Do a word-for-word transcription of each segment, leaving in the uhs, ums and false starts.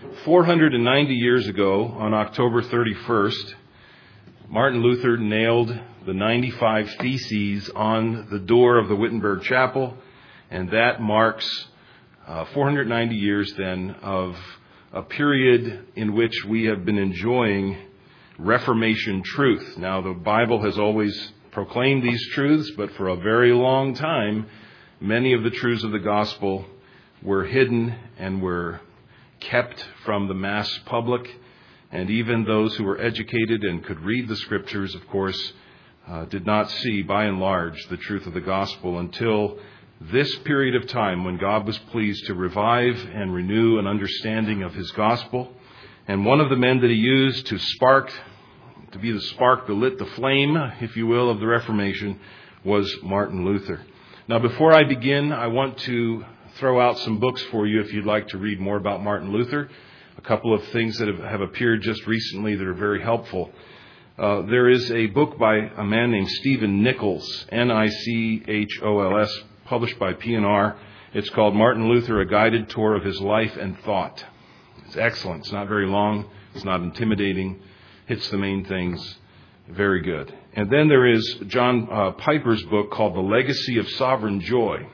four hundred ninety years ago, on October thirty-first, Martin Luther nailed the ninety-five Theses on the door of the Wittenberg Chapel, and that marks uh, four hundred ninety years then of a period in which we have been enjoying Reformation truth. Now, the Bible has always proclaimed these truths, but for a very long time, many of the truths of the gospel were hidden and were kept from the mass public. And even those who were educated and could read the scriptures, of course, uh, did not see, by and large, the truth of the gospel until this period of time when God was pleased to revive and renew an understanding of his gospel. And one of the men that he used to spark, to be the spark that lit the flame, if you will, of the Reformation was Martin Luther. Now, before I begin, I want to throw out some books for you if you'd like to read more about Martin Luther. A couple of things that have, have appeared just recently that are very helpful. Uh, there is a book by a man named Stephen Nichols, N I C H O L S, published by P N R. It's called Martin Luther, A Guided Tour of His Life and Thought. It's excellent. It's not very long. It's not intimidating. Hits the main things. Very good. And then there is John uh, Piper's book called The Legacy of Sovereign Joy.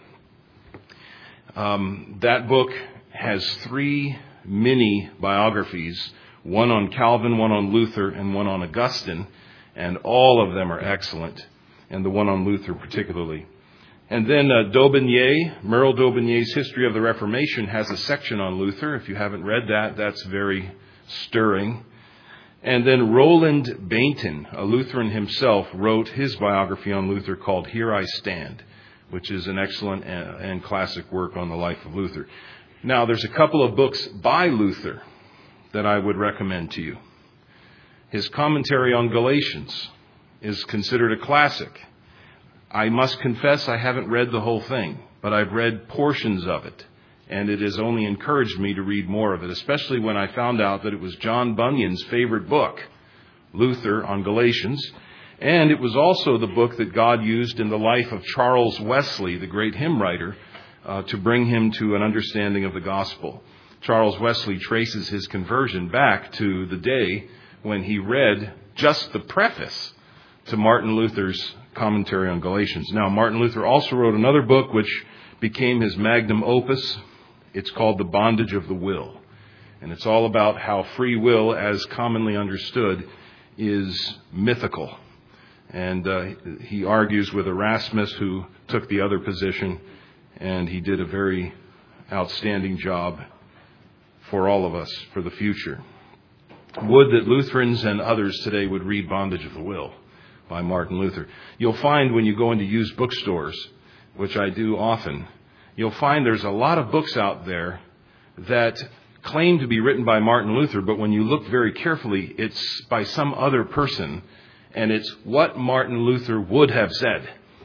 Um, that book has three mini biographies, one on Calvin, one on Luther, and one on Augustine, and all of them are excellent, and the one on Luther particularly. And then uh, Daubigny, Merle Daubigny's History of the Reformation, has a section on Luther. If you haven't read that, that's very stirring. And then Roland Bainton, a Lutheran himself, wrote his biography on Luther called Here I Stand, which is an excellent and classic work on the life of Luther. Now, there's a couple of books by Luther that I would recommend to you. His commentary on Galatians is considered a classic. I must confess I haven't read the whole thing, but I've read portions of it, and it has only encouraged me to read more of it, especially when I found out that it was John Bunyan's favorite book, Luther on Galatians, and it was also the book that God used in the life of Charles Wesley, the great hymn writer, uh, to bring him to an understanding of the gospel. Charles Wesley traces his conversion back to the day when he read just the preface to Martin Luther's commentary on Galatians. Now, Martin Luther also wrote another book which became his magnum opus. It's called The Bondage of the Will. And it's all about how free will, as commonly understood, is mythical. And uh, he argues with Erasmus, who took the other position, and he did a very outstanding job for all of us for the future. Would that Lutherans and others today would read Bondage of the Will by Martin Luther. You'll find when you go into used bookstores, which I do often, you'll find there's a lot of books out there that claim to be written by Martin Luther, but when you look very carefully, it's by some other person, and it's what Martin Luther would have said.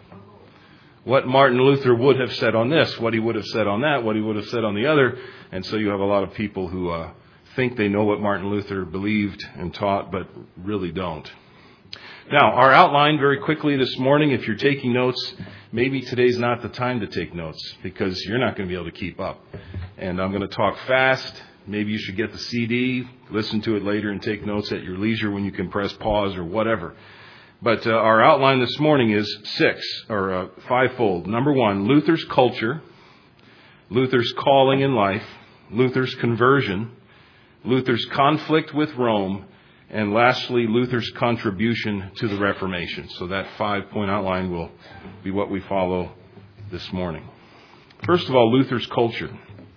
What Martin Luther would have said on this, what he would have said on that, what he would have said on the other, and so you have a lot of people who uh, think they know what Martin Luther believed and taught, but really don't. Now, our outline very quickly this morning, if you're taking notes, maybe today's not the time to take notes because you're not going to be able to keep up. And I'm going to talk fast. Maybe you should get the C D, listen to it later, and take notes at your leisure when you can press pause or whatever. But uh, our outline this morning is six, or uh, fivefold. Number one, Luther's culture, Luther's calling in life, Luther's conversion, Luther's conflict with Rome, and lastly, Luther's contribution to the Reformation. So that five-point outline will be what we follow this morning. First of all, Luther's culture.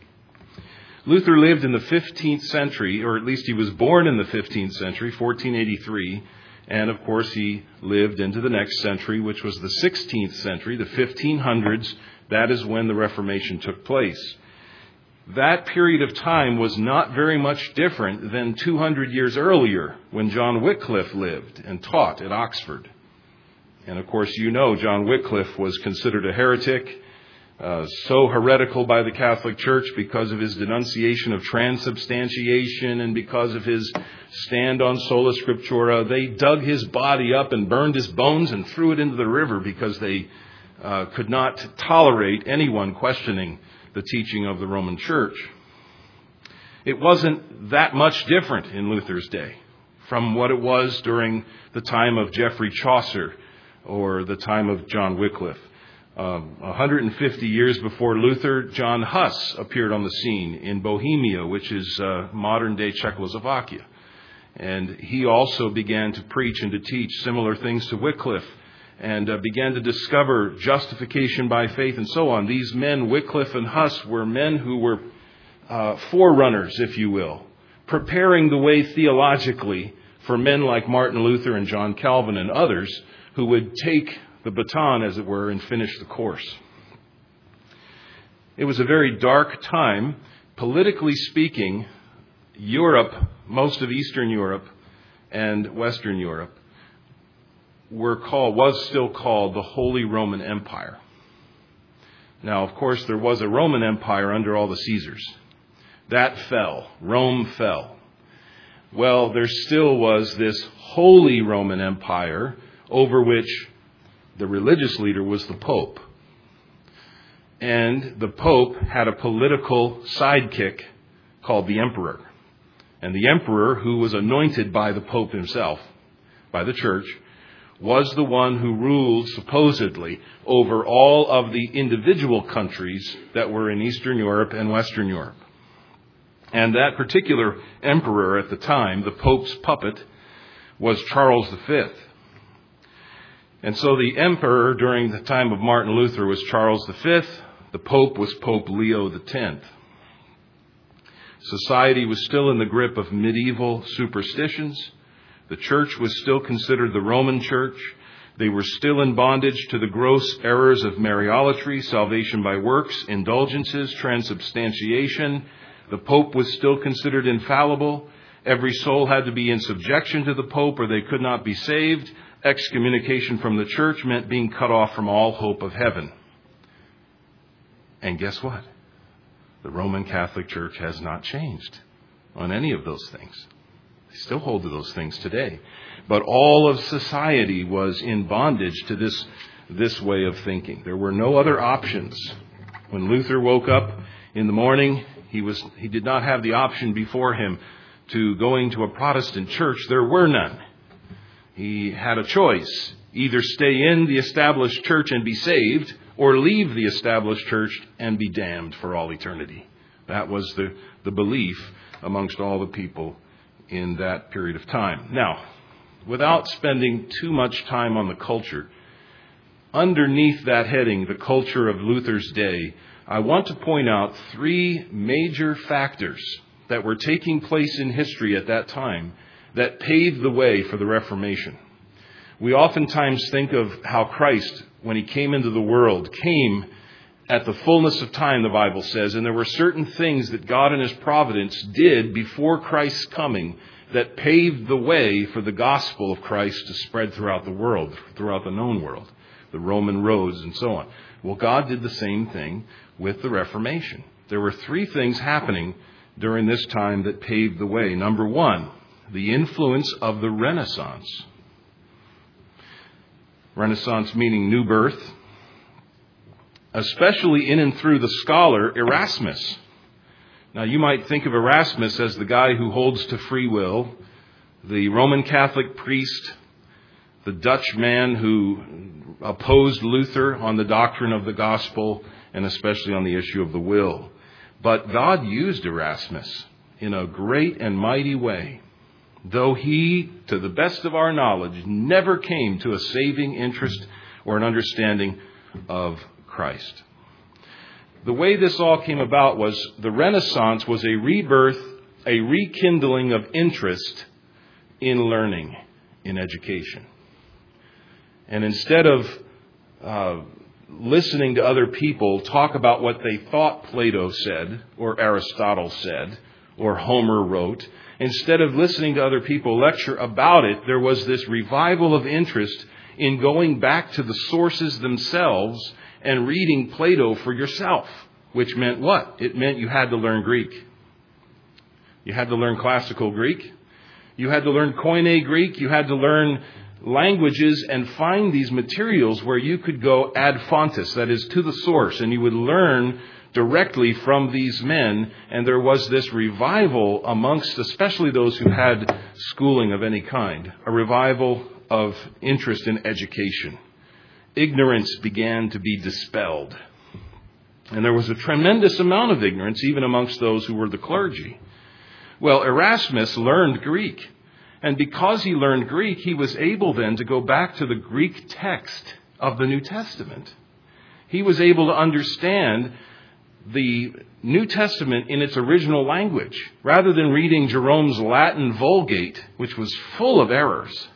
Luther lived in the fifteenth century, or at least he was born in the fifteenth century, fourteen eighty-three. And of course, he lived into the next century, which was the sixteenth century, the fifteen hundreds. That is when the Reformation took place. That period of time was not very much different than two hundred years earlier when John Wycliffe lived and taught at Oxford. And of course, you know John Wycliffe was considered a heretic, uh, so heretical by the Catholic Church because of his denunciation of transubstantiation and because of his stand on sola scriptura. They dug his body up and burned his bones and threw it into the river because they uh, could not tolerate anyone questioning the teaching of the Roman Church. It wasn't that much different in Luther's day from what it was during the time of Geoffrey Chaucer or the time of John Wycliffe. Um, one hundred fifty years before Luther, John Huss appeared on the scene in Bohemia, which is uh, modern-day Czechoslovakia. And he also began to preach and to teach similar things to Wycliffe and uh, began to discover justification by faith and so on. These men, Wycliffe and Huss, were men who were uh, forerunners, if you will, preparing the way theologically for men like Martin Luther and John Calvin and others who would take the baton, as it were, and finish the course. It was a very dark time. Politically speaking, Europe, most of Eastern Europe and Western Europe, were called, was still called the Holy Roman Empire. Now, of course, there was a Roman Empire under all the Caesars. That fell. Rome fell. Well, there still was this Holy Roman Empire over which the religious leader was the Pope. And the Pope had a political sidekick called the Emperor. And the Emperor, who was anointed by the Pope himself, by the Church, was the one who ruled, supposedly, over all of the individual countries that were in Eastern Europe and Western Europe. And that particular emperor at the time, the Pope's puppet, was Charles the Fifth. And so the emperor during the time of Martin Luther was Charles the Fifth. The Pope was Pope Leo the Tenth. Society was still in the grip of medieval superstitions. The church was still considered the Roman Church. They were still in bondage to the gross errors of Mariolatry, salvation by works, indulgences, transubstantiation. The Pope was still considered infallible. Every soul had to be in subjection to the Pope or they could not be saved. Excommunication from the church meant being cut off from all hope of heaven. And guess what? The Roman Catholic Church has not changed on any of those things. They still hold to those things today. But all of society was in bondage to this, this way of thinking. There were no other options. When Luther woke up in the morning, he was he did not have the option before him to going to a Protestant church. There were none. He had a choice. Either stay in the established church and be saved, or leave the established church and be damned for all eternity. That was the, the belief amongst all the people in that period of time. Now, without spending too much time on the culture, underneath that heading, the culture of Luther's day, I want to point out three major factors that were taking place in history at that time that paved the way for the Reformation. We oftentimes think of how Christ, when he came into the world, came at the fullness of time, the Bible says, and there were certain things that God in his providence did before Christ's coming that paved the way for the gospel of Christ to spread throughout the world, throughout the known world, the Roman roads and so on. Well, God did the same thing with the Reformation. There were three things happening during this time that paved the way. Number one, the influence of the Renaissance. Renaissance meaning new birth, especially in and through the scholar Erasmus. Now, you might think of Erasmus as the guy who holds to free will, the Roman Catholic priest, the Dutch man who opposed Luther on the doctrine of the gospel, and especially on the issue of the will. But God used Erasmus in a great and mighty way, though he, to the best of our knowledge, never came to a saving interest or an understanding of Christ. The way this all came about was the Renaissance was a rebirth, a rekindling of interest in learning, in education. And instead of uh, listening to other people talk about what they thought Plato said, or Aristotle said, or Homer wrote, instead of listening to other people lecture about it, there was this revival of interest in going back to the sources themselves and reading Plato for yourself, which meant what? It meant you had to learn Greek. You had to learn classical Greek. You had to learn Koine Greek. You had to learn languages and find these materials where you could go ad fontes, that is, to the source, and you would learn directly from these men, and there was this revival amongst especially those who had schooling of any kind, a revival of interest in education. Ignorance began to be dispelled. And there was a tremendous amount of ignorance even amongst those who were the clergy. Well, Erasmus learned Greek. And because he learned Greek, he was able then to go back to the Greek text of the New Testament. He was able to understand the New Testament in its original language, rather than reading Jerome's Latin Vulgate, which was full of errors.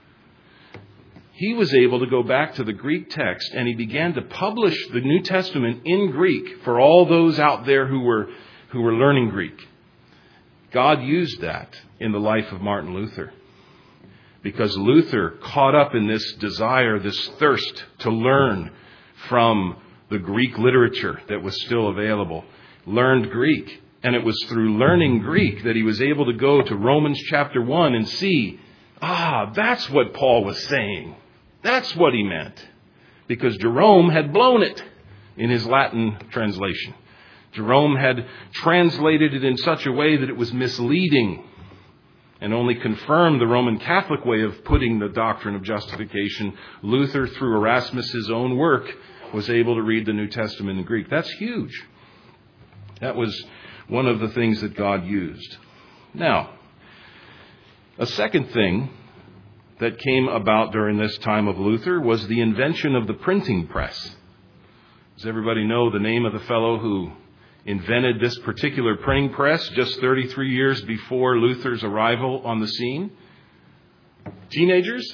He was able to go back to the Greek text, and he began to publish the New Testament in Greek for all those out there who were who were learning Greek. God used that in the life of Martin Luther, because Luther caught up in this desire, this thirst to learn from the Greek literature that was still available, learned Greek. And it was through learning Greek that he was able to go to Romans chapter one and see, ah, that's what Paul was saying. That's what he meant. Because Jerome had blown it in his Latin translation. Jerome had translated it in such a way that it was misleading and only confirmed the Roman Catholic way of putting the doctrine of justification. Luther, through Erasmus's own work, was able to read the New Testament in Greek. That's huge. That was one of the things that God used. Now, a second thing that came about during this time of Luther was the invention of the printing press. Does everybody know the name of the fellow who invented this particular printing press just thirty-three years before Luther's arrival on the scene? Teenagers?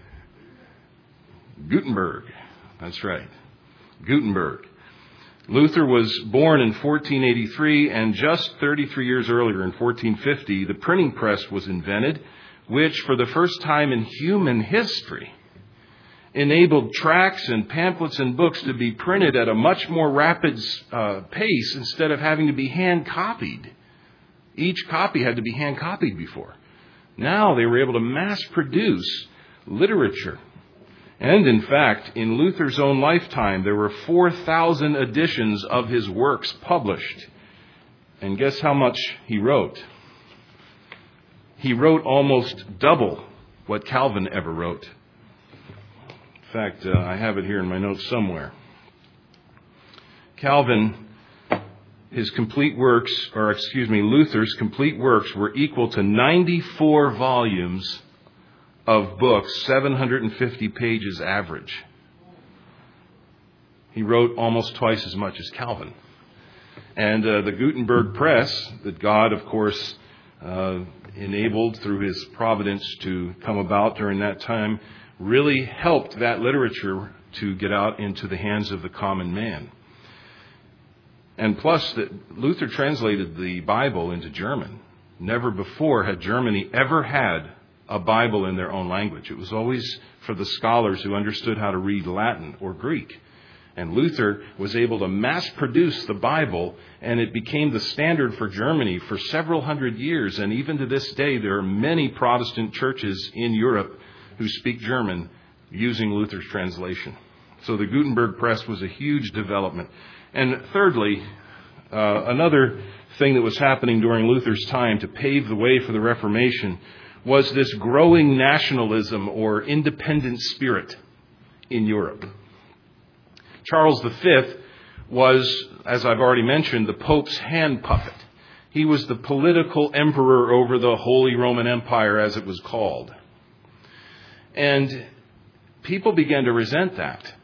Gutenberg. That's right. Gutenberg. Luther was born in fourteen eighty-three, and just thirty-three years earlier, in fourteen fifty, the printing press was invented, which for the first time in human history enabled tracts and pamphlets and books to be printed at a much more rapid uh, pace instead of having to be hand copied. Each copy had to be hand copied before. Now they were able to mass produce literature. And in fact, in Luther's own lifetime, there were four thousand editions of his works published. And guess how much he wrote? He wrote almost double what Calvin ever wrote. In fact, uh, I have it here in my notes somewhere. Calvin, his complete works, or excuse me, Luther's complete works were equal to ninety-four volumes of books, seven hundred fifty pages average. He wrote almost twice as much as Calvin. And uh, the Gutenberg press that God, of course, uh, enabled through his providence to come about during that time, really helped that literature to get out into the hands of the common man. And plus, that Luther translated the Bible into German. Never before had Germany ever had a Bible in their own language. It was always for the scholars who understood how to read Latin or Greek. And Luther was able to mass produce the Bible, and it became the standard for Germany for several hundred years. And even to this day, there are many Protestant churches in Europe who speak German using Luther's translation. So the Gutenberg press was a huge development. And thirdly, uh, another thing that was happening during Luther's time to pave the way for the Reformation was this growing nationalism or independent spirit in Europe. Charles the Fifth was, as I've already mentioned, the Pope's hand puppet. He was the political emperor over the Holy Roman Empire, as it was called. And people began to resent that.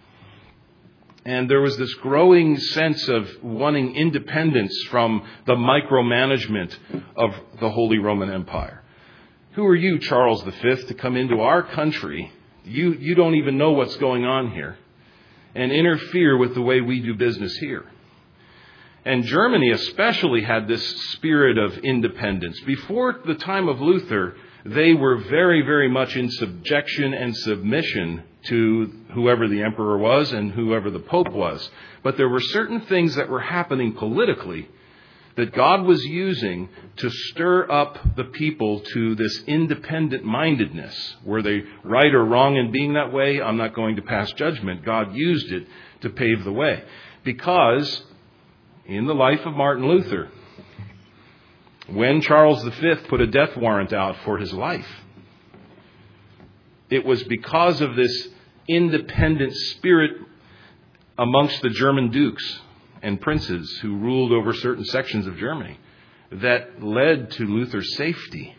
And there was this growing sense of wanting independence from the micromanagement of the Holy Roman Empire. Who are you, Charles the Fifth, to come into our country? You, you don't even know what's going on here, and interfere with the way we do business here. And Germany especially had this spirit of independence. Before the time of Luther, they were very, very much in subjection and submission to whoever the emperor was and whoever the pope was. But there were certain things that were happening politically that God was using to stir up the people to this independent mindedness. Were they right or wrong in being that way? I'm not going to pass judgment. God used it to pave the way. Because in the life of Martin Luther when Charles the Fifth put a death warrant out for his life. It was because of this independent spirit amongst the German dukes and princes who ruled over certain sections of Germany that led to Luther's safety.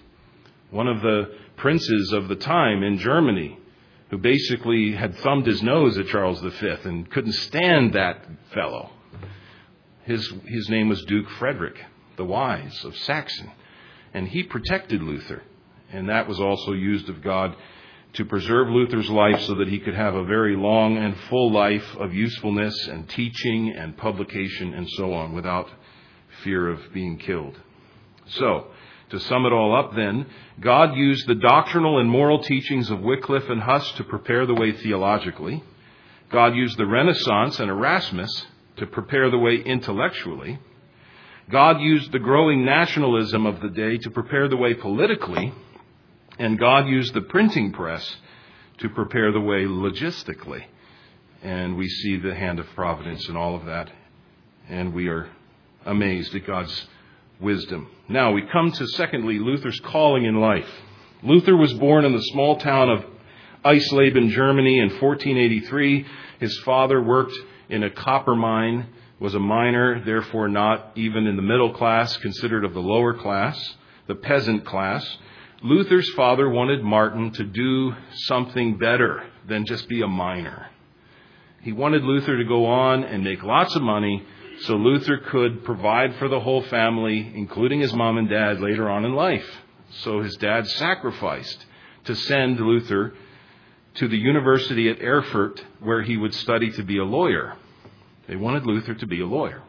One of the princes of the time in Germany, who basically had thumbed his nose at Charles the Fifth and couldn't stand that fellow. His, his name was Duke Frederick the Wise of Saxon. And he protected Luther. And that was also used of God to preserve Luther's life so that he could have a very long and full life of usefulness and teaching and publication and so on without fear of being killed. So, to sum it all up then, God used the doctrinal and moral teachings of Wycliffe and Huss to prepare the way theologically. God used the Renaissance and Erasmus to prepare the way intellectually. God used the growing nationalism of the day to prepare the way politically. And God used the printing press to prepare the way logistically. And we see the hand of providence in all of that. And we are amazed at God's wisdom. Now we come to, secondly, Luther's calling in life. Luther was born in the small town of Eisleben, Germany in fourteen eighty-three. His father worked in a copper mine, was a miner, therefore not even in the middle class, considered of the lower class, the peasant class. Luther's father wanted Martin to do something better than just be a miner. He wanted Luther to go on and make lots of money so Luther could provide for the whole family, including his mom and dad, later on in life. So his dad sacrificed to send Luther to the university at Erfurt, where he would study to be a lawyer. They wanted Luther to be a lawyer.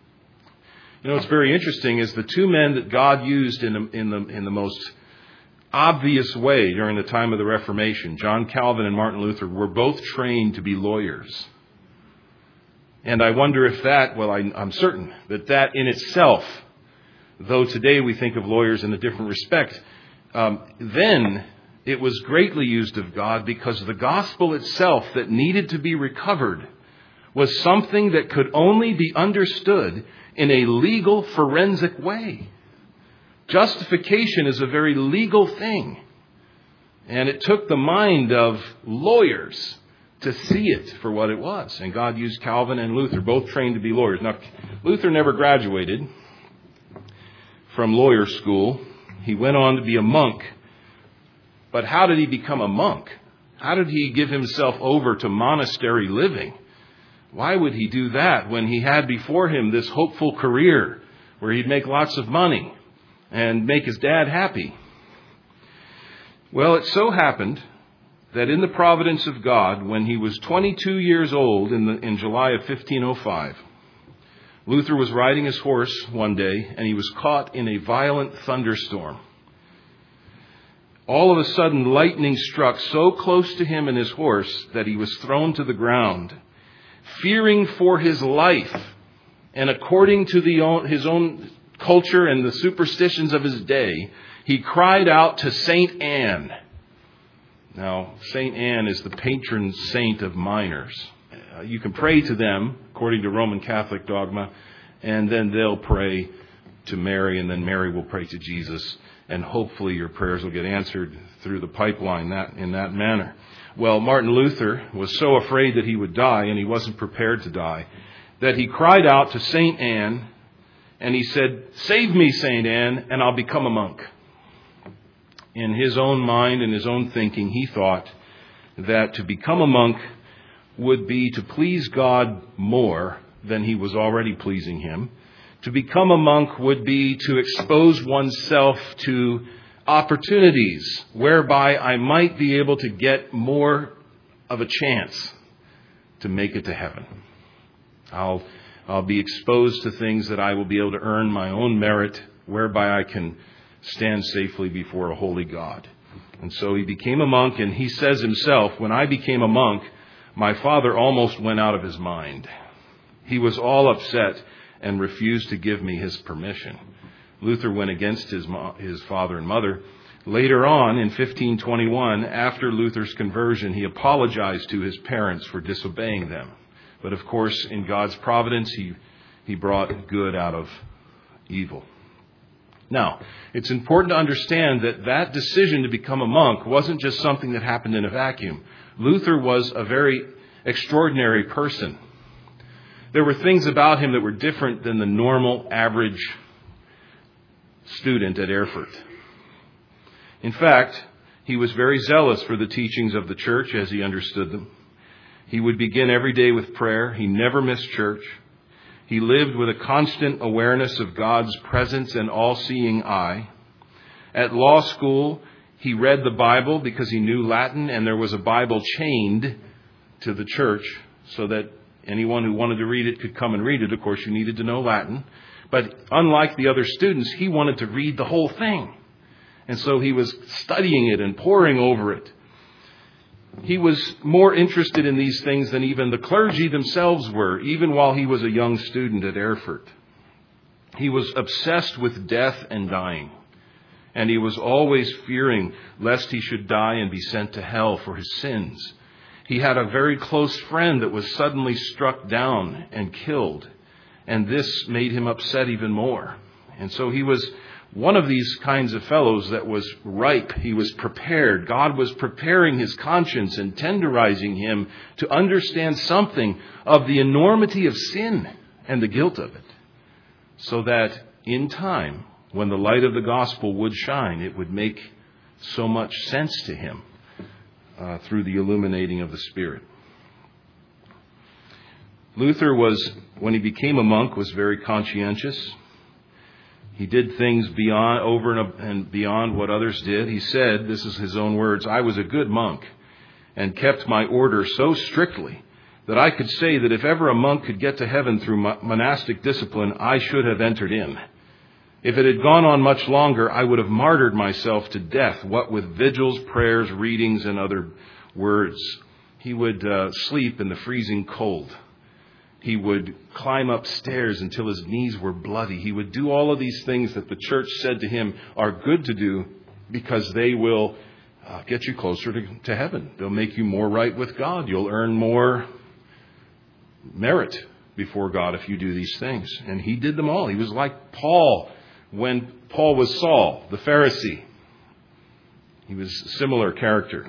You know, what's very interesting is the two men that God used in the, in the, in the most obvious way during the time of the Reformation, John Calvin and Martin Luther, were both trained to be lawyers. And I wonder if that, well, I, I'm certain that that in itself, though today we think of lawyers in a different respect, um, then it was greatly used of God because the gospel itself that needed to be recovered was something that could only be understood in a legal, forensic way. Justification is a very legal thing. And it took the mind of lawyers to see it for what it was. And God used Calvin and Luther, both trained to be lawyers. Now, Luther never graduated from lawyer school. He went on to be a monk. But how did he become a monk? How did he give himself over to monastery living? Why would he do that when he had before him this hopeful career where he'd make lots of money and make his dad happy? Well, it so happened that in the providence of God, when he was twenty-two years old in, the, in July of fifteen oh five, Luther was riding his horse one day and he was caught in a violent thunderstorm. All of a sudden, lightning struck so close to him and his horse that he was thrown to the ground. Fearing for his life, and according to the own, his own culture and the superstitions of his day, he cried out to Saint Anne. Now, Saint Anne is the patron saint of miners. Uh, you can pray to them, according to Roman Catholic dogma, and then they'll pray to Mary, and then Mary will pray to Jesus, and hopefully your prayers will get answered through the pipeline that in that manner. Well, Martin Luther was so afraid that he would die, and he wasn't prepared to die, that he cried out to Saint Anne, and he said, "Save me, Saint Anne, and I'll become a monk." In his own mind and his own thinking, he thought that to become a monk would be to please God more than he was already pleasing him. To become a monk would be to expose oneself to opportunities whereby I might be able to get more of a chance to make it to heaven. I'll, I'll be exposed to things that I will be able to earn my own merit, whereby I can stand safely before a holy God. And so he became a monk, and he says himself, when I became a monk, my father almost went out of his mind. He was all upset and refused to give me his permission. Luther went against his mo- his father and mother. Later on, in fifteen twenty-one, after Luther's conversion, he apologized to his parents for disobeying them. But of course, in God's providence, he He brought good out of evil. Now, it's important to understand that that decision to become a monk wasn't just something that happened in a vacuum. Luther was a very extraordinary person. There were things about him that were different than the normal, average student at Erfurt. In fact, he was very zealous for the teachings of the church as he understood them. He would begin every day with prayer. He never missed church. He lived with a constant awareness of God's presence and all-seeing eye. At law school, he read the Bible because he knew Latin, and there was a Bible chained to the church so that anyone who wanted to read it could come and read it. Of course, you needed to know Latin. But unlike the other students, he wanted to read the whole thing. And so he was studying it and poring over it. He was more interested in these things than even the clergy themselves were, even while he was a young student at Erfurt. He was obsessed with death and dying, and he was always fearing lest he should die and be sent to hell for his sins. He had a very close friend that was suddenly struck down and killed, and this made him upset even more. And so he was one of these kinds of fellows that was ripe. He was prepared. God was preparing his conscience and tenderizing him to understand something of the enormity of sin and the guilt of it, so that in time, when the light of the gospel would shine, it would make so much sense to him uh, through the illuminating of the Spirit. Luther was, when he became a monk, was very conscientious. He did things beyond, over and beyond what others did. He said, this is his own words, "I was a good monk and kept my order so strictly that I could say that if ever a monk could get to heaven through monastic discipline, I should have entered in. If it had gone on much longer, I would have martyred myself to death, what with vigils, prayers, readings, and other words." He would uh, sleep in the freezing cold. He would climb up stairs until his knees were bloody. He would do all of these things that the church said to him are good to do because they will uh, get you closer to, to heaven. They'll make you more right with God. You'll earn more merit before God if you do these things. And he did them all. He was like Paul when Paul was Saul, the Pharisee. He was a similar character.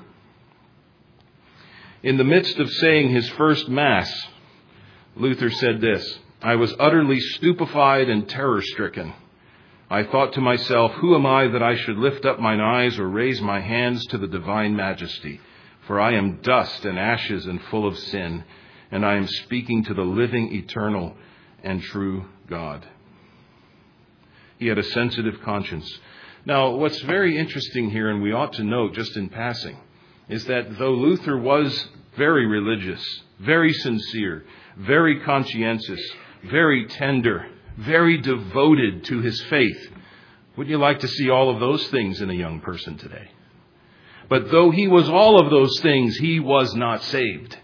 In the midst of saying his first Mass, Luther said this, "I was utterly stupefied and terror-stricken. I thought to myself, who am I that I should lift up mine eyes or raise my hands to the divine majesty? For I am dust and ashes and full of sin, and I am speaking to the living, eternal, and true God." He had a sensitive conscience. Now, what's very interesting here, and we ought to note just in passing, is that though Luther was very religious, very sincere, very conscientious, very tender, very devoted to his faith. Wouldn't you like to see all of those things in a young person today? But though he was all of those things, he was not saved.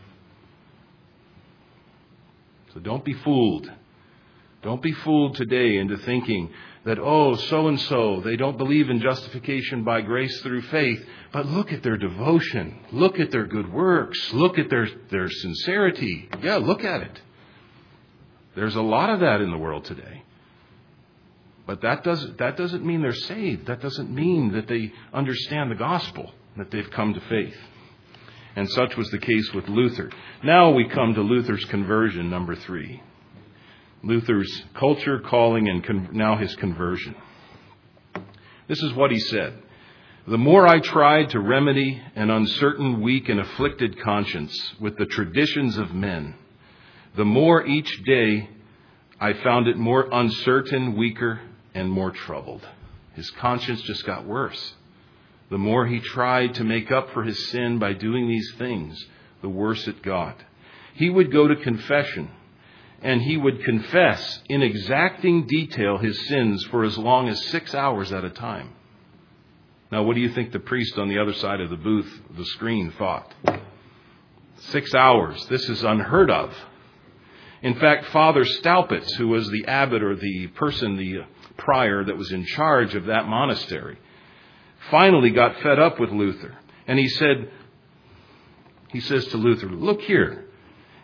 So don't be fooled. Don't be fooled today into thinking that, oh, so-and-so, they don't believe in justification by grace through faith. But look at their devotion. Look at their good works. Look at their, their sincerity. Yeah, look at it. There's a lot of that in the world today. But that doesn't, that doesn't mean they're saved. That doesn't mean that they understand the gospel, that they've come to faith. And such was the case with Luther. Now we come to Luther's conversion, number three. Luther's culture, calling, and con- now his conversion. This is what he said. "The more I tried to remedy an uncertain, weak, and afflicted conscience with the traditions of men, the more each day I found it more uncertain, weaker, and more troubled." His conscience just got worse. The more he tried to make up for his sin by doing these things, the worse it got. He would go to confession, and he would confess in exacting detail his sins for as long as six hours at a time. Now, what do you think the priest on the other side of the booth, the screen, thought? Six hours. This is unheard of. In fact, Father Staupitz, who was the abbot or the person, the prior that was in charge of that monastery, finally got fed up with Luther. And he said, he says to Luther, "Look here.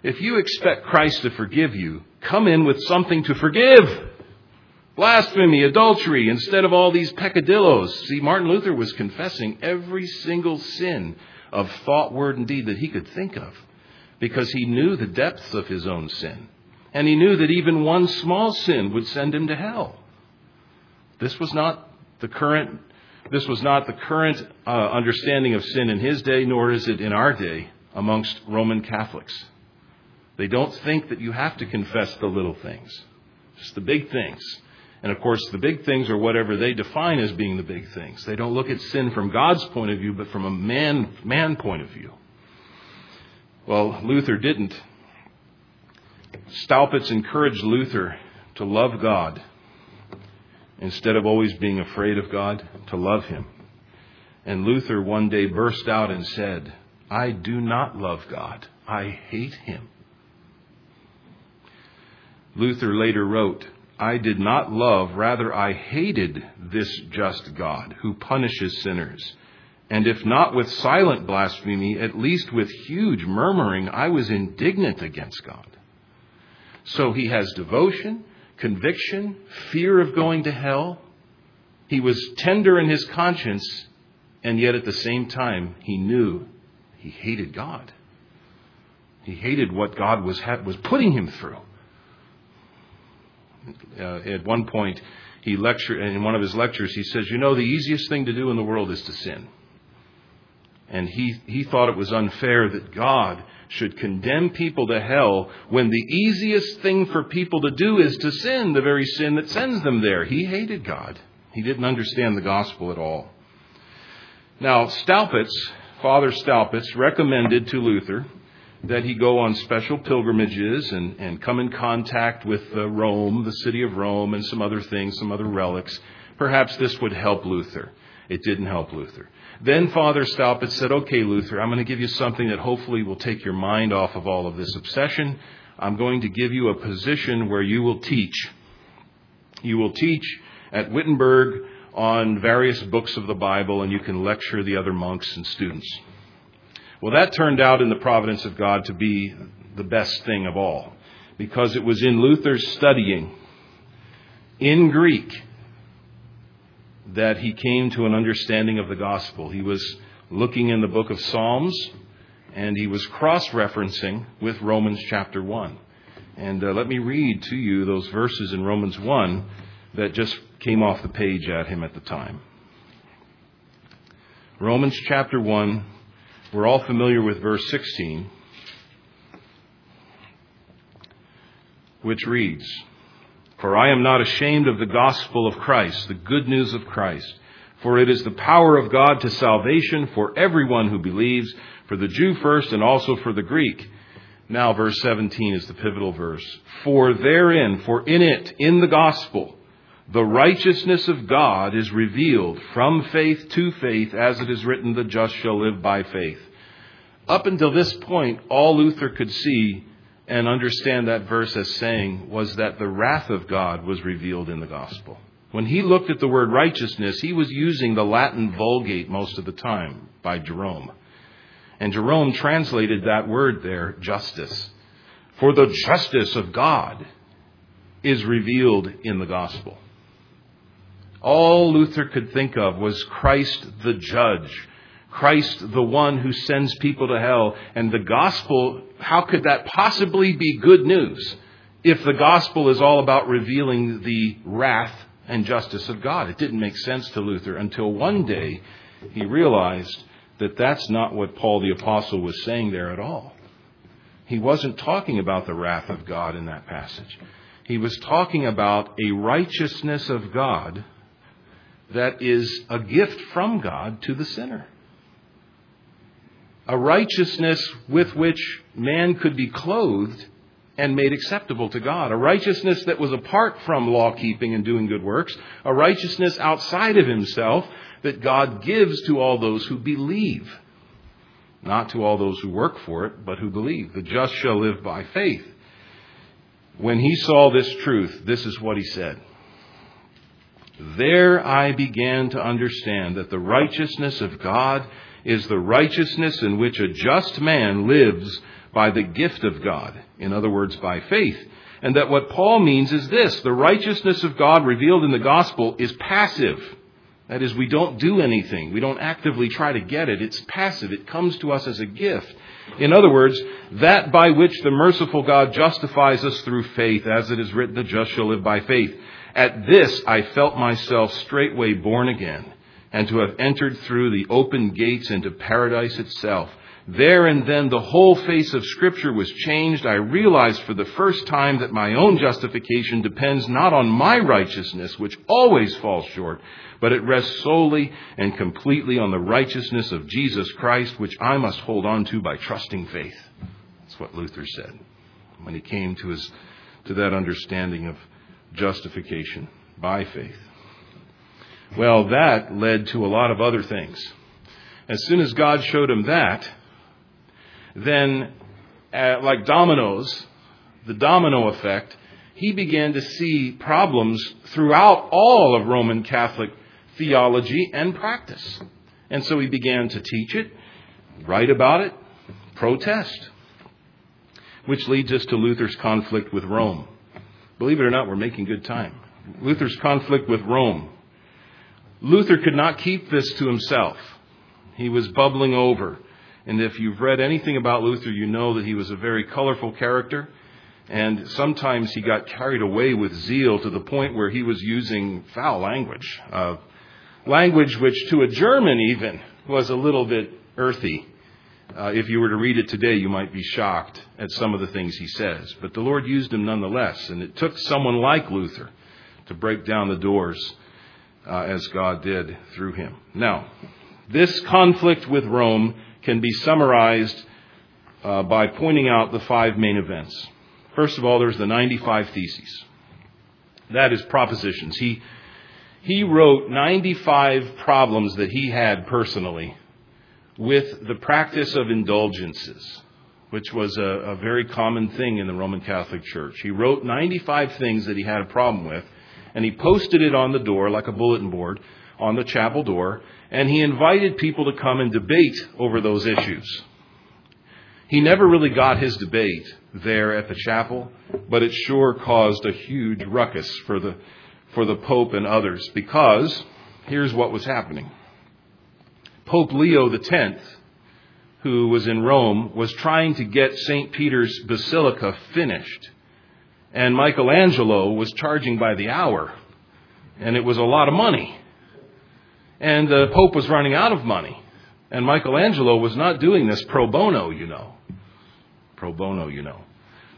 If you expect Christ to forgive you, come in with something to forgive. Blasphemy, adultery, instead of all these peccadillos. See, Martin Luther was confessing every single sin of thought, word, and deed that he could think of, because he knew the depths of his own sin. And he knew that even one small sin would send him to hell. This was not the current, this was not the current uh, understanding of sin in his day, nor is it in our day amongst Roman Catholics. They don't think that you have to confess the little things, just the big things. And of course, the big things are whatever they define as being the big things. They don't look at sin from God's point of view, but from a man, man point of view. Well, Luther didn't. Staupitz encouraged Luther to love God instead of always being afraid of God, to love Him. And Luther one day burst out and said, "I do not love God. I hate Him." Luther later wrote, "I did not love, rather I hated this just God who punishes sinners. And if not with silent blasphemy, at least with huge murmuring, I was indignant against God." So he has devotion, conviction, fear of going to hell. He was tender in his conscience, and yet at the same time, he knew he hated God. He hated what God was was putting him through. Uh, at one point, he lectured, in one of his lectures, he says, "You know, the easiest thing to do in the world is to sin." And he, he thought it was unfair that God should condemn people to hell when the easiest thing for people to do is to sin, the very sin that sends them there. He hated God. He didn't understand the gospel at all. Now, Staupitz, Father Staupitz, recommended to Luther that he go on special pilgrimages and, and come in contact with uh, Rome, the city of Rome, and some other things, some other relics. Perhaps this would help Luther. It didn't help Luther. Then Father Staupitz said, "Okay, Luther, I'm going to give you something that hopefully will take your mind off of all of this obsession. I'm going to give you a position where you will teach. You will teach at Wittenberg on various books of the Bible, and you can lecture the other monks and students." Well, that turned out in the providence of God to be the best thing of all, because it was in Luther's studying in Greek that he came to an understanding of the gospel. He was looking in the book of Psalms, and he was cross-referencing with Romans chapter one. And uh, let me read to you those verses in Romans one that just came off the page at him at the time. Romans chapter one, we're all familiar with verse sixteen, which reads, "For I am not ashamed of the gospel of Christ, the good news of Christ. For it is the power of God to salvation for everyone who believes, for the Jew first and also for the Greek." Now verse seventeen is the pivotal verse. "For therein, for in it, in the gospel, the righteousness of God is revealed from faith to faith, as it is written, the just shall live by faith." Up until this point, all Luther could see and understand that verse as saying was that the wrath of God was revealed in the gospel. When he looked at the word righteousness, he was using the Latin Vulgate most of the time by Jerome. And Jerome translated that word there, justice. For the justice of God is revealed in the gospel. All Luther could think of was Christ the judge, Christ the one who sends people to hell. And the gospel, how could that possibly be good news if the gospel is all about revealing the wrath and justice of God? It didn't make sense to Luther until one day he realized that that's not what Paul the Apostle was saying there at all. He wasn't talking about the wrath of God in that passage. He was talking about a righteousness of God that is a gift from God to the sinner. A righteousness with which man could be clothed and made acceptable to God. A righteousness that was apart from law-keeping and doing good works. A righteousness outside of himself that God gives to all those who believe. Not to all those who work for it, but who believe. The just shall live by faith. When he saw this truth, this is what he said. "There I began to understand that the righteousness of God is the righteousness in which a just man lives by the gift of God. In other words, by faith. And that what Paul means is this: the righteousness of God revealed in the gospel is passive. That is, we don't do anything. We don't actively try to get it. It's passive. It comes to us as a gift. In other words, that by which the merciful God justifies us through faith, as it is written, the just shall live by faith. At this I felt myself straightway born again, and to have entered through the open gates into paradise itself. There and then the whole face of Scripture was changed. I realized for the first time that my own justification depends not on my righteousness, which always falls short, but it rests solely and completely on the righteousness of Jesus Christ, which I must hold on to by trusting faith. That's what Luther said when he came to his to that understanding of justification by faith. Well, that led to a lot of other things. As soon as God showed him that, then, uh, like dominoes, the domino effect, he began to see problems throughout all of Roman Catholic theology and practice. And so he began to teach it, write about it, protest, which leads us to Luther's conflict with Rome. Believe it or not, we're making good time. Luther's conflict with Rome. Luther could not keep this to himself. He was bubbling over. And if you've read anything about Luther, you know that he was a very colorful character. And sometimes he got carried away with zeal to the point where he was using foul language. Uh, language which to a German even was a little bit earthy. Uh, if you were to read it today, you might be shocked at some of the things he says. But the Lord used him nonetheless. And it took someone like Luther to break down the doors uh, as God did through him. Now, this conflict with Rome can be summarized uh, by pointing out the five main events. First of all, there's the ninety-five Theses. That is propositions. He, he wrote ninety-five problems that he had personally with the practice of indulgences, which was a, a very common thing in the Roman Catholic Church. He wrote ninety-five things that he had a problem with, and he posted it on the door like a bulletin board on the chapel door, and he invited people to come and debate over those issues. He never really got his debate there at the chapel, but it sure caused a huge ruckus for the for the Pope and others, because here's what was happening. Pope Leo the tenth, who was in Rome, was trying to get Saint Peter's Basilica finished. And Michelangelo was charging by the hour, and it was a lot of money. And the Pope was running out of money. And Michelangelo was not doing this pro bono, you know. Pro bono, you know.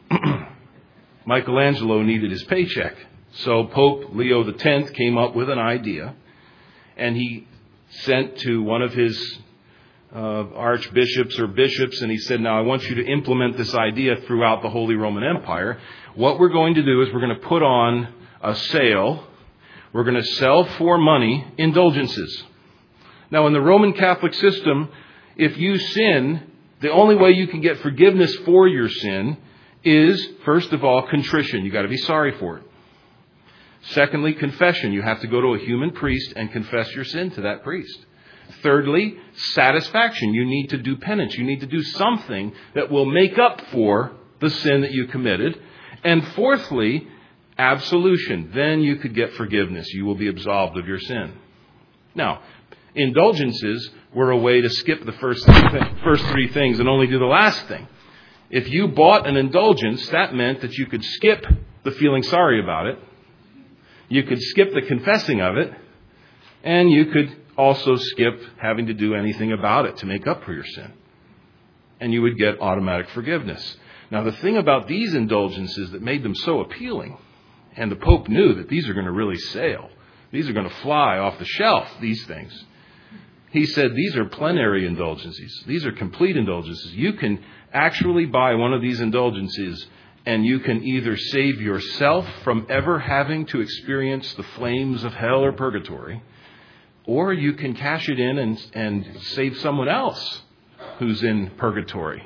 Michelangelo needed his paycheck. So Pope Leo the tenth came up with an idea. And he sent to one of his uh, archbishops or bishops. And he said, now I want you to implement this idea throughout the Holy Roman Empire. What we're going to do is we're going to put on a sale. We're going to sell for money indulgences. Now, in the Roman Catholic system, if you sin, the only way you can get forgiveness for your sin is, first of all, contrition. You've got to be sorry for it. Secondly, confession. You have to go to a human priest and confess your sin to that priest. Thirdly, satisfaction. You need to do penance. You need to do something that will make up for the sin that you committed. And fourthly, absolution. Then you could get forgiveness. You will be absolved of your sin. Now, indulgences were a way to skip the first th- first three things and only do the last thing. If you bought an indulgence, that meant that you could skip the feeling sorry about it. You could skip the confessing of it. And you could also skip having to do anything about it to make up for your sin. And you would get automatic forgiveness. Now, the thing about these indulgences that made them so appealing, and the Pope knew that these are going to really sail. These are going to fly off the shelf, these things. He said these are plenary indulgences. These are complete indulgences. You can actually buy one of these indulgences and you can either save yourself from ever having to experience the flames of hell or purgatory, or you can cash it in and, and save someone else who's in purgatory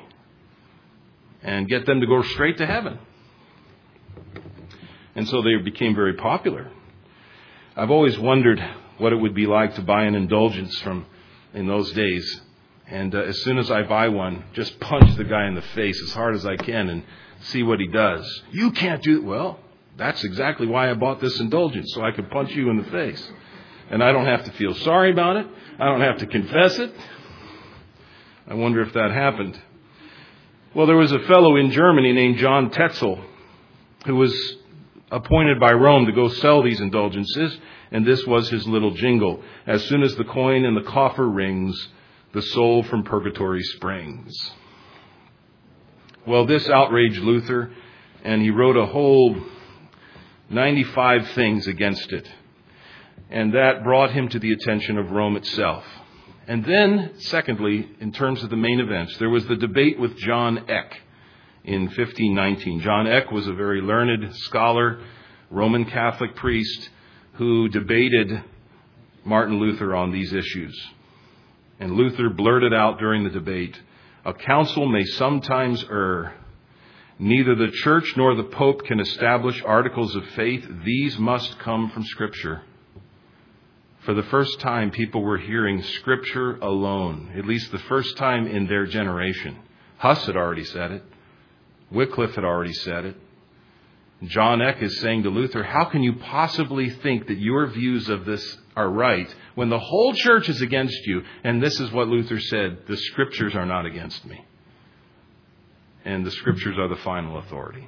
and get them to go straight to heaven. And so they became very popular. I've always wondered what it would be like to buy an indulgence from, in those days, And uh, as soon as I buy one, just punch the guy in the face as hard as I can and see what he does. You can't do it. Well, that's exactly why I bought this indulgence, so I could punch you in the face. And I don't have to feel sorry about it. I don't have to confess it. I wonder if that happened. Well, there was a fellow in Germany named John Tetzel who was appointed by Rome to go sell these indulgences, and this was his little jingle. As soon as the coin in the coffer rings, the soul from purgatory springs. Well, this outraged Luther, and he wrote a whole ninety-five things against it. And that brought him to the attention of Rome itself. And then, secondly, in terms of the main events, there was the debate with John Eck in fifteen nineteen. John Eck was a very learned scholar, Roman Catholic priest, who debated Martin Luther on these issues. And Luther blurted out during the debate, "A council may sometimes err. Neither the church nor the pope can establish articles of faith. These must come from Scripture." For the first time, people were hearing Scripture alone, at least the first time in their generation. Huss had already said it. Wycliffe had already said it. John Eck is saying to Luther, how can you possibly think that your views of this are right when the whole church is against you? And this is what Luther said, the Scriptures are not against me. And the Scriptures are the final authority.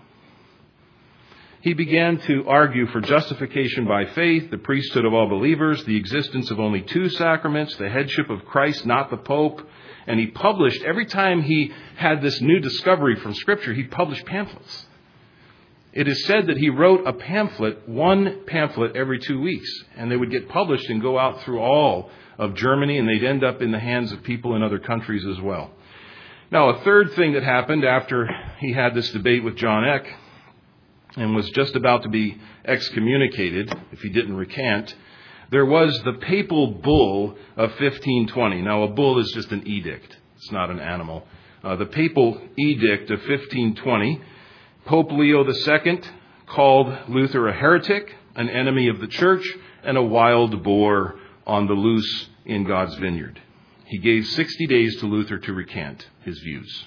He began to argue for justification by faith, the priesthood of all believers, the existence of only two sacraments, the headship of Christ, not the Pope. And he published, every time he had this new discovery from Scripture, he published pamphlets. It is said that he wrote a pamphlet, one pamphlet every two weeks. And they would get published and go out through all of Germany, and they'd end up in the hands of people in other countries as well. Now, a third thing that happened after he had this debate with John Eck, and was just about to be excommunicated if he didn't recant, there was the papal bull of fifteen twenty. Now, a bull is just an edict. It's not an animal. Uh, the papal edict of fifteen twenty, Pope Leo the Second called Luther a heretic, an enemy of the church, and a wild boar on the loose in God's vineyard. He gave sixty days to Luther to recant his views.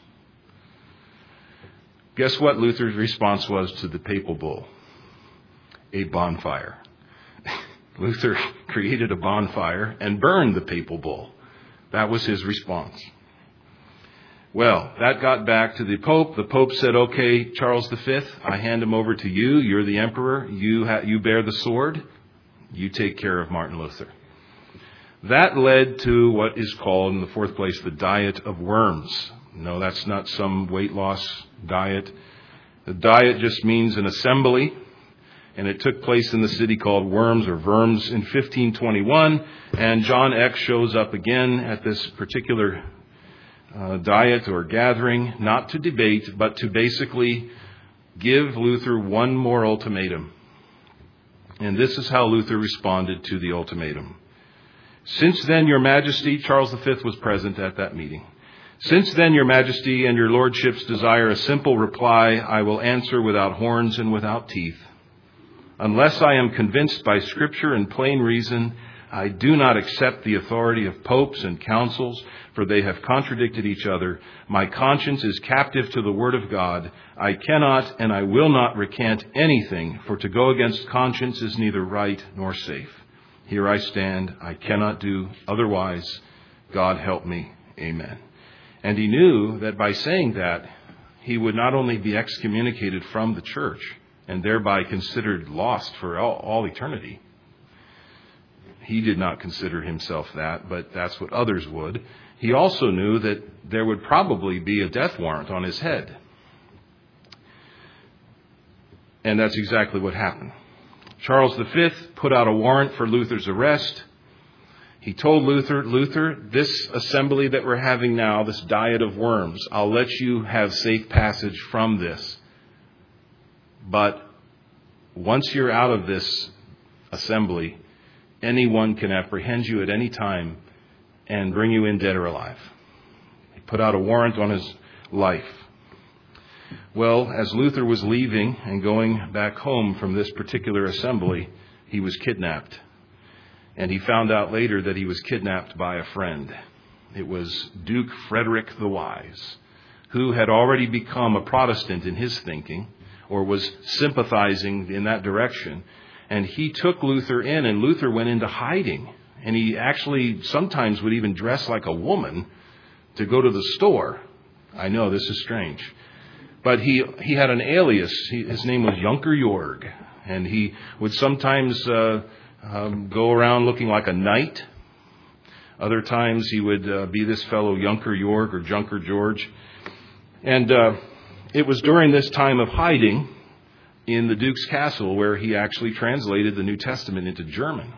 Guess what Luther's response was to the papal bull? A bonfire. Luther created a bonfire and burned the papal bull. That was his response. Well, that got back to the Pope. The Pope said, okay, Charles the Fifth, I hand him over to you. You're the emperor. You, ha- you bear the sword. You take care of Martin Luther. That led to what is called, in the fourth place, the Diet of Worms. No, that's not some weight loss diet. The diet just means an assembly, and it took place in the city called Worms or Worms in fifteen twenty-one, and John Eck shows up again at this particular uh, diet or gathering, not to debate, but to basically give Luther one more ultimatum. And this is how Luther responded to the ultimatum. Since then, Your Majesty, Charles the Fifth was present at that meeting. Since then, Your Majesty and Your Lordships desire a simple reply, I will answer without horns and without teeth. Unless I am convinced by Scripture and plain reason, I do not accept the authority of popes and councils, for they have contradicted each other. My conscience is captive to the Word of God. I cannot and I will not recant anything, for to go against conscience is neither right nor safe. Here I stand. I cannot do otherwise. God help me. Amen. And he knew that by saying that, he would not only be excommunicated from the church and thereby considered lost for all, all eternity. He did not consider himself that, but that's what others would. He also knew that there would probably be a death warrant on his head. And that's exactly what happened. Charles the Fifth put out a warrant for Luther's arrest. He told Luther, Luther, this assembly that we're having now, this Diet of Worms, I'll let you have safe passage from this. But once you're out of this assembly, anyone can apprehend you at any time and bring you in dead or alive. He put out a warrant on his life. Well, as Luther was leaving and going back home from this particular assembly, he was kidnapped. And he found out later that he was kidnapped by a friend. It was Duke Frederick the Wise, who had already become a Protestant in his thinking, or was sympathizing in that direction. And he took Luther in, and Luther went into hiding. And he actually sometimes would even dress like a woman to go to the store. I know, this is strange. But he, he had an alias. He, his name was Junker Jorg. And he would sometimes uh, um, go around looking like a knight. Other times he would uh, be this fellow Junker Jorg or Junker George. And uh, it was during this time of hiding in the Duke's castle where he actually translated the New Testament into German.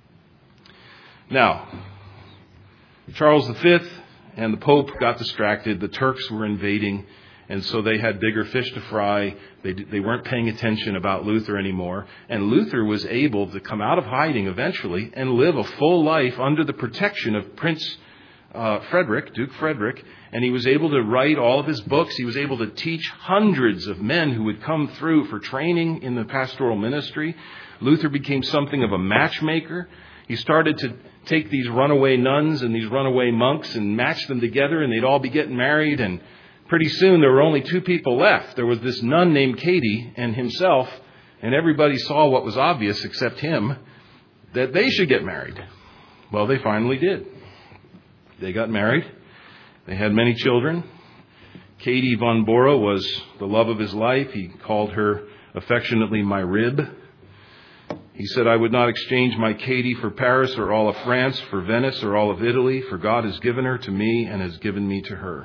Now, Charles the Fifth and the Pope got distracted. The Turks were invading, and so they had bigger fish to fry. They they weren't paying attention about Luther anymore. And Luther was able to come out of hiding eventually and live a full life under the protection of Prince uh, Frederick, Duke Frederick. And he was able to write all of his books. He was able to teach hundreds of men who would come through for training in the pastoral ministry. Luther became something of a matchmaker. He started to take these runaway nuns and these runaway monks and match them together, and they'd all be getting married. And pretty soon there were only two people left. There was this nun named Katie and himself, and everybody saw what was obvious except him, that they should get married. Well, they finally did. They got married. They had many children. Katie von Bora was the love of his life. He called her affectionately my rib. He said, I would not exchange my Katie for Paris or all of France, for Venice or all of Italy, for God has given her to me and has given me to her.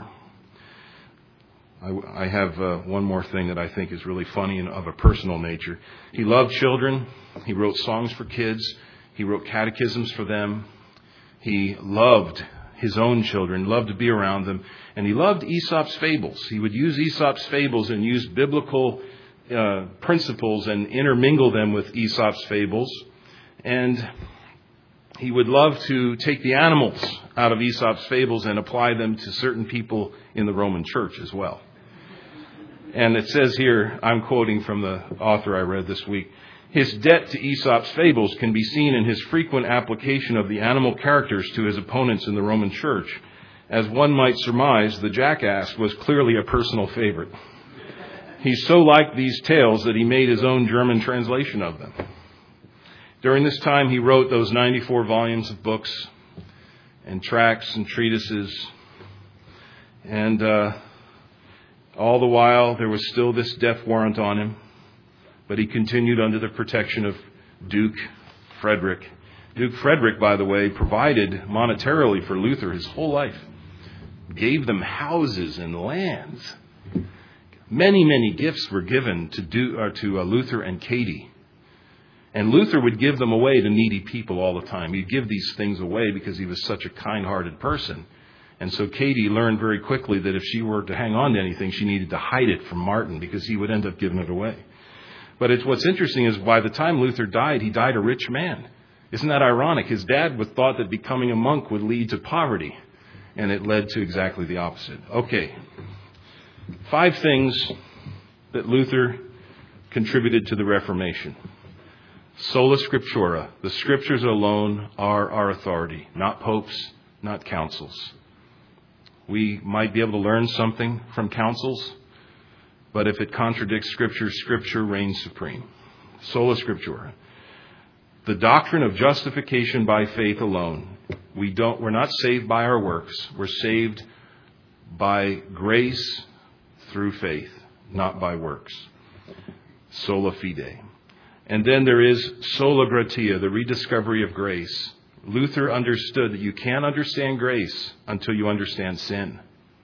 I, I have uh, one more thing that I think is really funny and of a personal nature. He loved children. He wrote songs for kids. He wrote catechisms for them. He loved his own children, loved to be around them. And he loved Aesop's fables. He would use Aesop's fables and use biblical uh, principles and intermingle them with Aesop's fables. And he would love to take the animals out of Aesop's fables and apply them to certain people in the Roman Church as well. And it says here, I'm quoting from the author I read this week, his debt to Aesop's fables can be seen in his frequent application of the animal characters to his opponents in the Roman Church. As one might surmise, the jackass was clearly a personal favorite. He so liked these tales that he made his own German translation of them. During this time, he wrote those ninety-four volumes of books and tracts and treatises. And uh, all the while, there was still this death warrant on him. But he continued under the protection of Duke Frederick. Duke Frederick, by the way, provided monetarily for Luther his whole life. Gave them houses and lands. Many, many gifts were given to, do, or to uh, Luther and Katie. And Luther would give them away to needy people all the time. He'd give these things away because he was such a kind-hearted person. And so Katie learned very quickly that if she were to hang on to anything, she needed to hide it from Martin because he would end up giving it away. But it's, what's interesting is by the time Luther died, he died a rich man. Isn't that ironic? His dad would thought that becoming a monk would lead to poverty, and it led to exactly the opposite. Okay, five things that Luther contributed to the Reformation. Sola Scriptura. The Scriptures alone are our authority, not popes, not councils. We might be able to learn something from councils, but if it contradicts Scripture, Scripture reigns supreme. Sola Scriptura. The doctrine of justification by faith alone. We don't, we're not saved by our works. We're saved by grace through faith, not by works. Sola fide. And then there is sola gratia, the rediscovery of grace. Luther understood that you can't understand grace until you understand sin.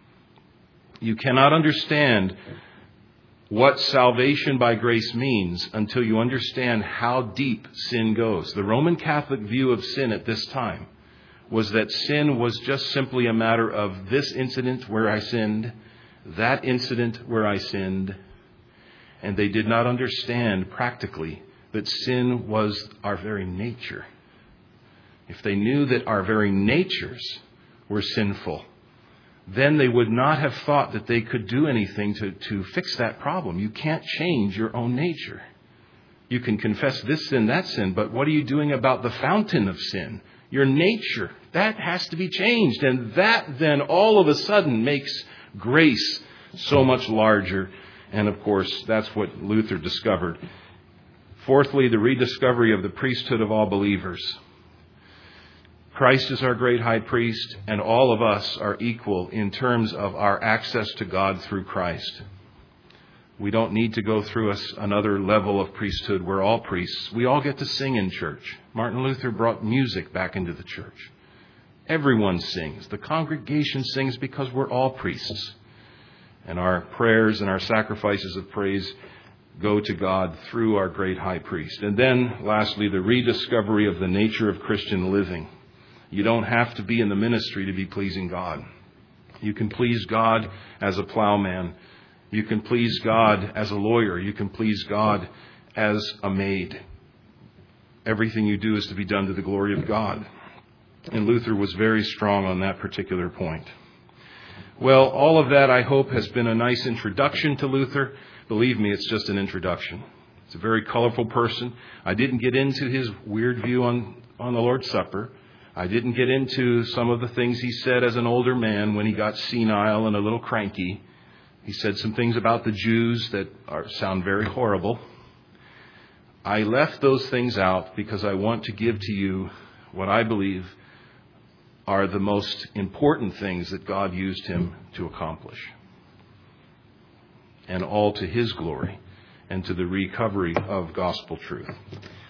You cannot understand what salvation by grace means until you understand how deep sin goes. The Roman Catholic view of sin at this time was that sin was just simply a matter of this incident where I sinned, that incident where I sinned, and they did not understand practically that sin was our very nature. If they knew that our very natures were sinful, then they would not have thought that they could do anything to, to fix that problem. You can't change your own nature. You can confess this sin, that sin, but what are you doing about the fountain of sin? Your nature, that has to be changed. And that then all of a sudden makes grace so much larger. And of course, that's what Luther discovered. Fourthly, the rediscovery of the priesthood of all believers. Christ is our great high priest, and all of us are equal in terms of our access to God through Christ. We don't need to go through a, another level of priesthood. We're all priests. We all get to sing in church. Martin Luther brought music back into the church. Everyone sings. The congregation sings because we're all priests. And our prayers and our sacrifices of praise go to God through our great high priest. And then, lastly, the rediscovery of the nature of Christian living. You don't have to be in the ministry to be pleasing God. You can please God as a plowman. You can please God as a lawyer. You can please God as a maid. Everything you do is to be done to the glory of God. And Luther was very strong on that particular point. Well, all of that, I hope, has been a nice introduction to Luther. Believe me, it's just an introduction. He's a very colorful person. I didn't get into his weird view on, on the Lord's Supper. I didn't get into some of the things he said as an older man when he got senile and a little cranky. He said some things about the Jews that are, sound very horrible. I left those things out because I want to give to you what I believe are the most important things that God used him to accomplish. And all to his glory and to the recovery of gospel truth.